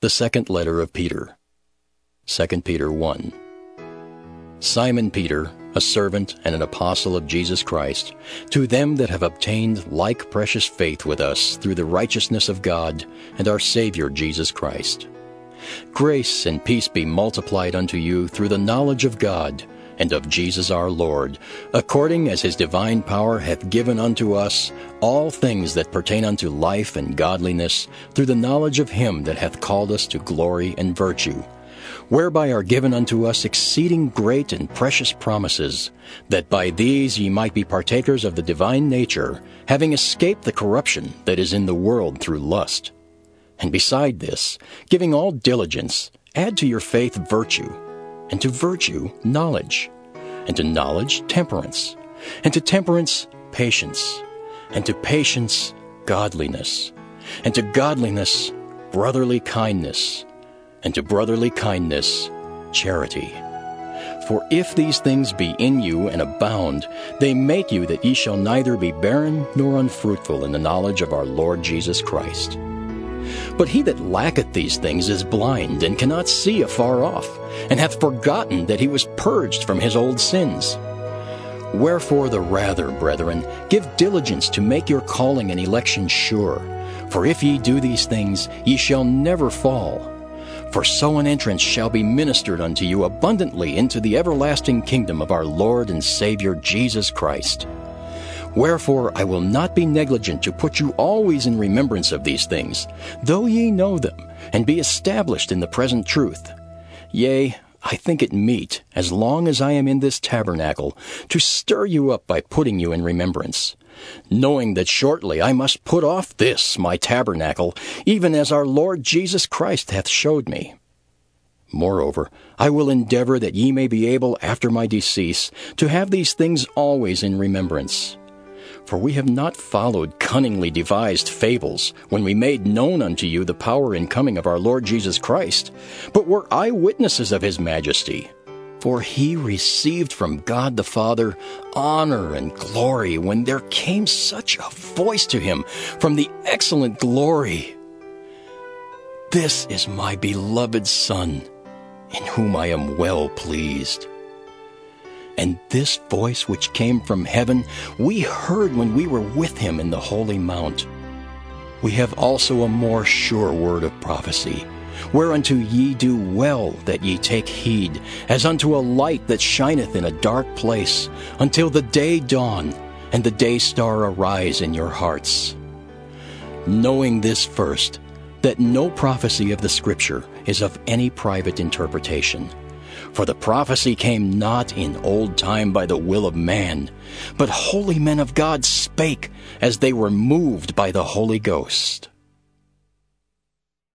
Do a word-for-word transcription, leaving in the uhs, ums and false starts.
The second letter of Peter, Second Peter one. Simon Peter, a servant and an apostle of Jesus Christ, to them that have obtained like precious faith with us through the righteousness of God and our Savior Jesus Christ. Grace and peace be multiplied unto you through the knowledge of God and of Jesus our Lord, according as his divine power hath given unto us all things that pertain unto life and godliness, through the knowledge of him that hath called us to glory and virtue, whereby are given unto us exceeding great and precious promises, that by these ye might be partakers of the divine nature, having escaped the corruption that is in the world through lust. And beside this, giving all diligence, add to your faith virtue, and to virtue knowledge, and to knowledge temperance, and to temperance patience, and to patience godliness, and to godliness brotherly kindness, and to brotherly kindness charity. For if these things be in you and abound, they make you that ye shall neither be barren nor unfruitful in the knowledge of our Lord Jesus Christ. But he that lacketh these things is blind, and cannot see afar off, and hath forgotten that he was purged from his old sins. Wherefore the rather, brethren, give diligence to make your calling and election sure. For if ye do these things, ye shall never fall. For so an entrance shall be ministered unto you abundantly into the everlasting kingdom of our Lord and Savior Jesus Christ. Wherefore I will not be negligent to put you always in remembrance of these things, though ye know them, and be established in the present truth. Yea, I think it meet, as long as I am in this tabernacle, to stir you up by putting you in remembrance, knowing that shortly I must put off this my tabernacle, even as our Lord Jesus Christ hath showed me. Moreover, I will endeavor that ye may be able after my decease to have these things always in remembrance. For we have not followed cunningly devised fables, when we made known unto you the power and coming of our Lord Jesus Christ, but were eyewitnesses of his majesty. For he received from God the Father honor and glory, when there came such a voice to him from the excellent glory, This is my beloved Son, in whom I am well pleased. And this voice which came from heaven we heard when we were with him in the holy mount. We have also a more sure word of prophecy, whereunto ye do well that ye take heed, as unto a light that shineth in a dark place, until the day dawn, and the day star arise in your hearts. Knowing this first, that no prophecy of the Scripture is of any private interpretation. For the prophecy came not in old time by the will of man, but holy men of God spake as they were moved by the Holy Ghost.